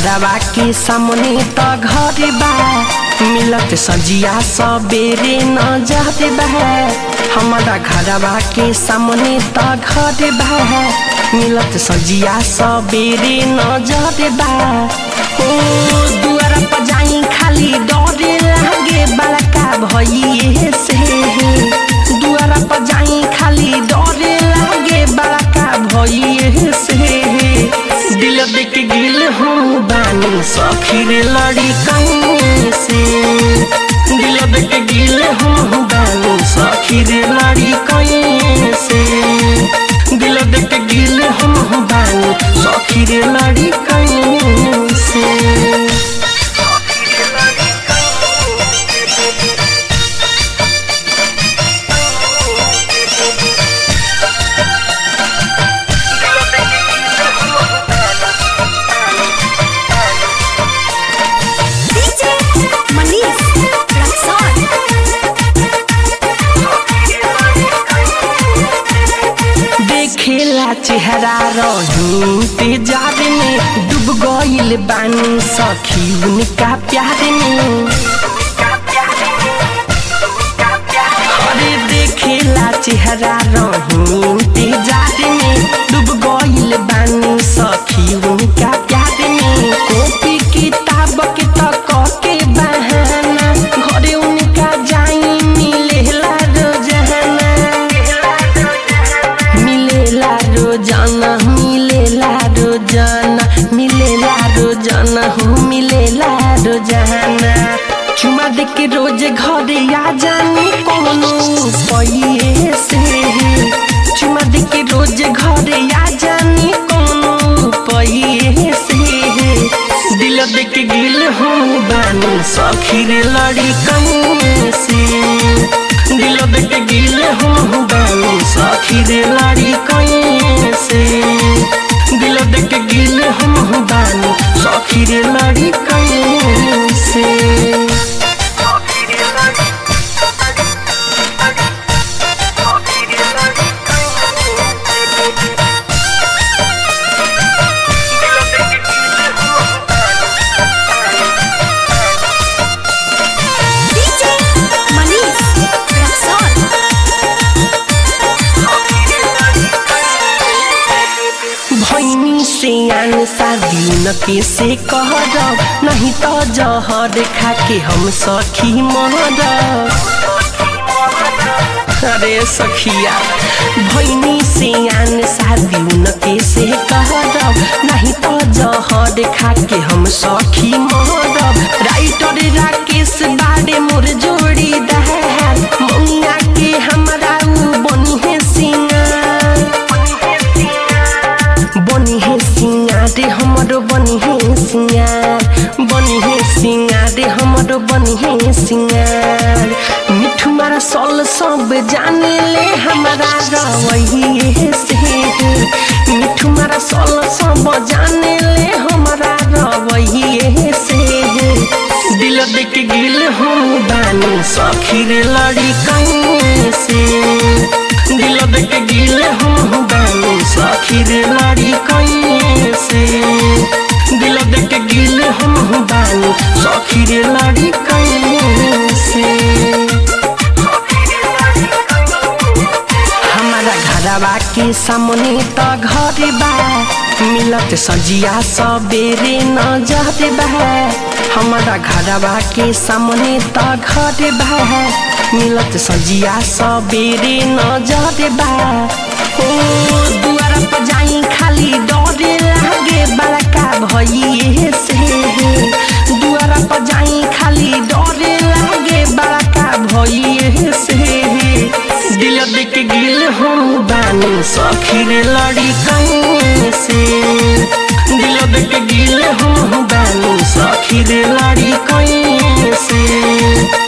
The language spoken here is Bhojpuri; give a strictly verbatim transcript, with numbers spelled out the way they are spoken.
घरवा के सामने त घर बा मिलत सजिया सबेरे न जाते बा हमारा घरवा के सामने त घर बा मिलत सजिया सबेरे न जाते बा ओ दुआरा पर जाई खाली डरे लागे बड़का भइए से दुआरा पर जाई खाली डरे लागे बड़का भइए से दिल देख गिल हूँ बानी सखी रे लड़ी कहीं से दिल देख गिल हूँ बानी सखी रे लड़ी कहीं से दिल देख गिल हूँ बानी सखी रे लड़ी कहीं से खेला चेहरा रही तेजार में डूब गईल बानी सखी उनका प्यार में अरे देखेला चेहरा रही तेजार में डूब गईल बानी सखी उनका प्यार में कॉपी किताब के तक के बहाना घरे उनका जाई मिलेला रोजाना रोजाना मिलेला रोजाना मिलेला रोजाना हो मिलेला रोजाना चुमा दे के रोज घरे आ जानी कोनो पइए से चुमा दे के रोज घरे आ जानी कोनो पइए से दिल दे के गिल हो बानी सखी रे लड़ी कहीं से दिल दे के गिल हो बानी सखी रे लड़ी कहीं से दिल देख गिल हम बानी सखी रे लड़ी कहीं से सियान शादी न कैसे कहरब नहीं तो जहर खा के हम सखी मरब अरे सखिया भैनी सियान शादी न कैसे कहरब नहीं तो जहर खा के हम सखी मरब राइटर राकेश बाड़े मोर जोड़ी दहार मौनिया के हमरा बनी है सिंगार बनी है सिंगार हमरो बनी है सिंगार बनी है सिंगार हमरो बनी है सिंगार मिठू मारा सोल सब जाने ले हमारा रवैये से मिठू मारा सोल सब जाने ले हमारा रवैये से दिल देख गिल हो बानी सखी रे लड़ी कहीं से दिल देख गिल हो बानी सखी रे लड़ी कहीं से दिल देख गिल हो बानी सखी रे लड़ी कहीं से हमारा घरवा के सामने त घर बा मिलत सजिया सबेरे न जाते बा हमारा घरवा के सामने त घर बा मिलत सजिया सबेरे न जाते बा ओ दुआरा पर जाई खाली डरे लागे बड़का भइए से दुआरा पर जाई खाली डरे लागे बड़का भइए से दिल देख गिल हो बानी सखी रे लड़ी कहीं से दिल देख गिल हो बानी सखी रे लड़ी कहीं से